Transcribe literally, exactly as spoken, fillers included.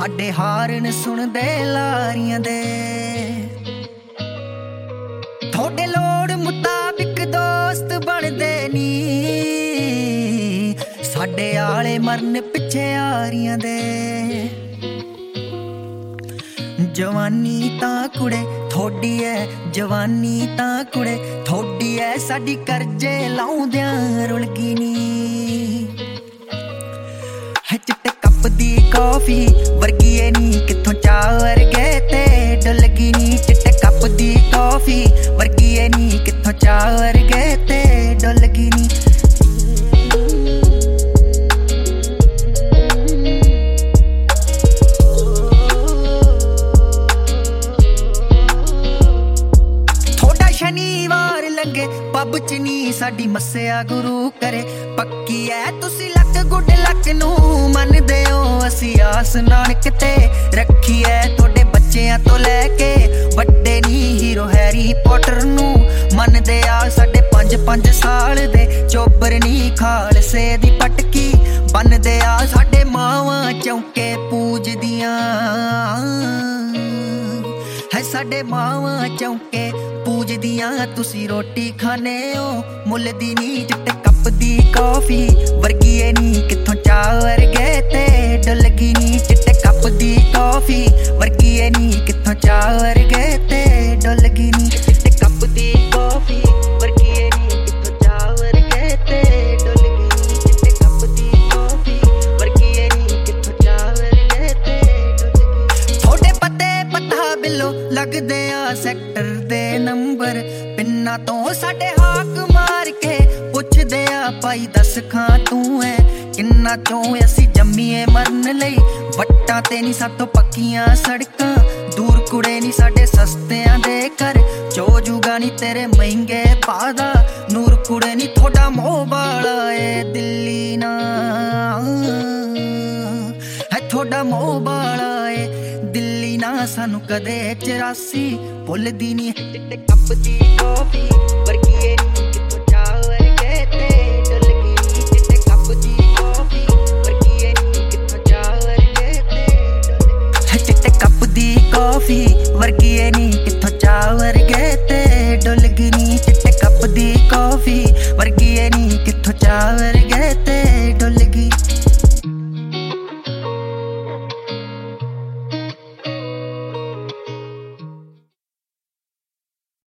साडे हारन सुनदे लारियां दे। थोड़े लोड़ मुताबिक दोस्त बनदे नी, साडे आले मरन पिछे यारियां दे। जवानी तां कुड़े थोड़ी है, जवानी तां कुड़े थोड़ी है, साडी करजे लाउंदियां रुलगी नी। चिट्टे कप दी कॉफी वर्गी है नी, कित्थों चाह वर्गे ते डुलगी नी। चिट्टे कप दी कॉफी वर्गी है नी, कित्थों चाह वर्गे ते डुलगी नी। थोड़ा शनिवार लंघे पब च नी, साडी मस्सेआ गुरु करे पक्की है। तुसी लक गुड लक नू मनदे हो, असी आस नानक ते रखी है। थोड़े बच्चेआं तो लैके वड्डे नी, हीरो हैरी पॉटर नू मनदे आ। साडे पंज पंज साल दे चोबर नी, खालसे दी पटकी बनदे आ। साडे मावां चौंके पूजदियां है, साडे मावां चौंके पूजदियां। तुसी रोटी खाने हो मुल दी नी। चिट्टे कप दी कॉफी वर्गी है नी, कित्थों चाह वर्गे ते डुलगी नी। चिट्टे कप दी कॉफी वर्गी है नी, कित्थों चाह वर्गे ते डुलगी नी। चिट्टे कप दी कॉफी वर्गी है नी, कित्थों चाह वर्गे ते डुलगी नी। चिट्टे कप दी कॉफी वर्गी है नी, कित्थों चाह वर्गे ते डुलगी। थोड़े पते पता बिलो लगदे आ सैक्टर दे नंबर, पिन्ना तो साडे हाक मार के पुछदे आ, भाई दस खां तू है किन्ना चों। असी जम्मीए मरन लई, वट्टां ते नी सातों पक्कियां सड़कां। दूर कुड़े नी साडे सस्तियां दे घर, चो जूगा नी तेरे महंगे पादा। नूर कुड़े नी थोड़ा मोह वाला ए दिल्ली ना है, थोड़ा मोह वाला ए दिल्ली ना। सानू कदे चरासी भुलदी नी। चिट्टे कप दी कॉफी वर्गी है नी, कित्थों चाह वर्गे ते डुलगी नी। चिट्टे कप दी कॉफी वर्गी है नी, कित्थों चाह वर्गे ते डुलगी। चिट्टे कप दी कॉफी वर्गी है नी, कित्थों चाह वर्गे ते डुलगी नी। चिट्टे कप दी कॉफी वर्गी है नी, कित्थों चाह